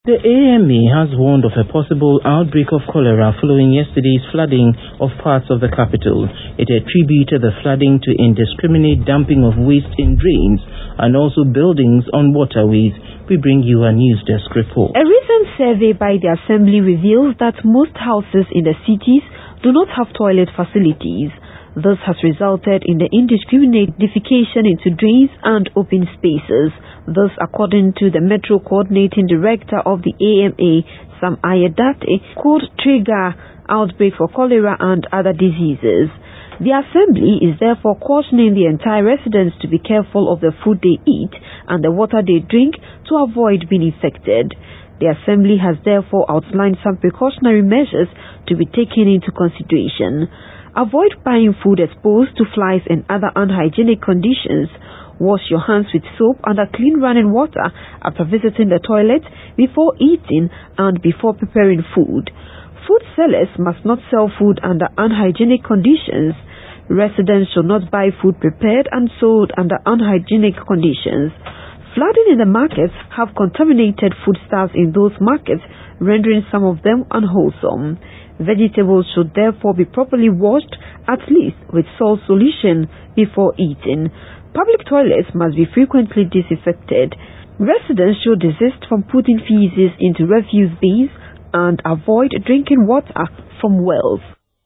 The AMA has warned of a possible outbreak of cholera following yesterday's flooding of parts of the capital. It attributed the flooding to indiscriminate dumping of waste in drains and also buildings on waterways. We bring you a news desk report. A recent survey by the Assembly reveals that most houses in the cities do not have toilet facilities. This has resulted in the indiscriminate defecation into drains and open spaces. This, according to the Metro Coordinating Director of the AMA, Sam Ayedate, could trigger outbreak for cholera and other diseases. The Assembly is therefore cautioning the entire residents to be careful of the food they eat and the water they drink to avoid being infected. The Assembly has therefore outlined some precautionary measures to be taken into consideration. Avoid buying food exposed to flies and other unhygienic conditions. Wash your hands with soap under clean running water after visiting the toilet, before eating and before preparing food. Food sellers must not sell food under unhygienic conditions. Residents should not buy food prepared and sold under unhygienic conditions. Flooding in the markets have contaminated foodstuffs in those markets, rendering some of them unwholesome. Vegetables should therefore be properly washed, at least with salt solution, before eating. Public toilets must be frequently disinfected. Residents should desist from putting feces into refuse bins and avoid drinking water from wells.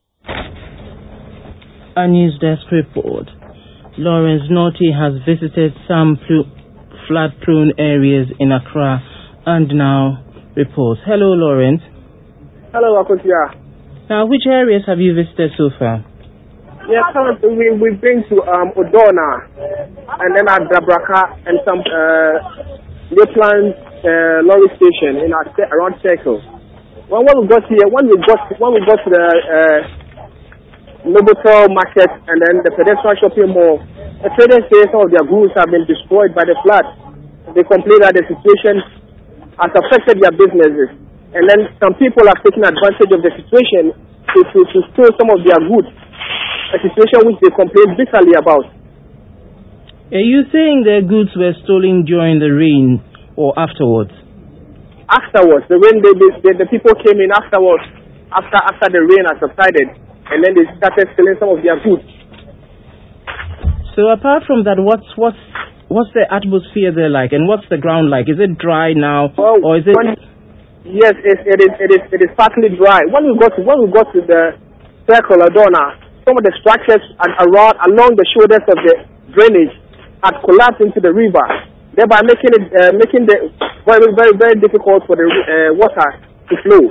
A news desk report. Lawrence Naughty has visited some flood-prone areas in Accra and now reports. Hello, Lawrence. Hello, Akotia. Now, which areas have you visited so far? Yeah, currently we've been to Odona and then at Dabraka and some Lakeland lorry station in around Circle. When we got here, when we got to the Novotel market and then the pedestrian shopping mall, the traders say some of their goods have been destroyed by the flood. They complain that the situation has affected their businesses, and then some people have taken advantage of the situation to steal some of their goods, a situation which they complain bitterly about. Are you saying their goods were stolen during the rain or afterwards? Afterwards, the rain, the people came in afterwards, after the rain has subsided, and then they started stealing some of their goods. So apart from that, what's the atmosphere there like, and what's the ground like? Is it dry now, or is it? Yes, it is partly dry. When we got to the Circle Odona, some of the structures along the shoulders of the drainage had collapsed into the river, thereby making the very, very, very difficult for the water to flow.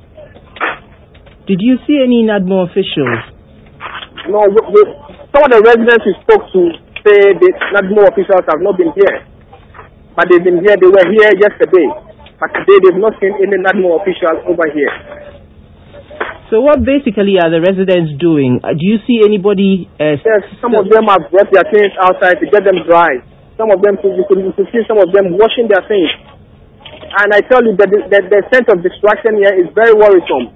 Did you see any NADMO officials? No, some of the residents we spoke to say the NADMO officials have not been here, but they've been here. They were here yesterday, but today they've not seen any NADMO officials over here. So what basically are the residents doing? Do you see anybody? Yes, some of them have brought their things outside to get them dry. Some of them, you could see some of them washing their things. And I tell you that the sense of destruction here is very worrisome.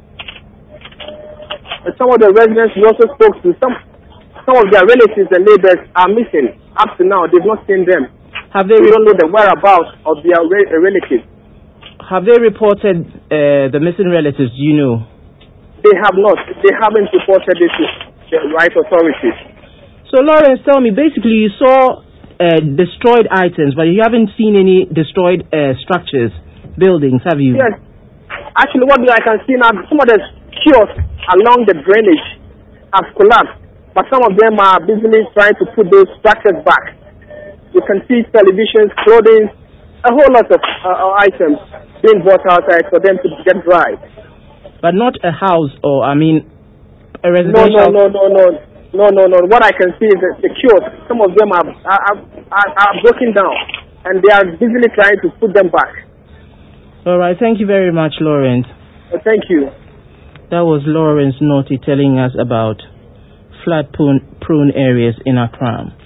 And some of the residents we also spoke to, some of their relatives and neighbors are missing. Up to now, they've not seen them. They don't know the whereabouts of their relatives. Have they reported the missing relatives? Do you know? They have not. They haven't reported it to the right authorities. So, Lawrence, tell me, basically you saw destroyed items, but you haven't seen any destroyed structures, buildings, have you? Yes. Actually, what I can see now, some of the kiosks along the drainage have collapsed, but some of them are busily trying to put those structures back. You can see televisions, clothing, a whole lot of items being brought outside for them to get dry. But not a house or, a residential... No. What I can see is that the kiosks, some of them are broken down, and they are busily trying to put them back. All right, thank you very much, Lawrence. Thank you. That was Lawrence Naughty telling us about flood-prone areas in Accra.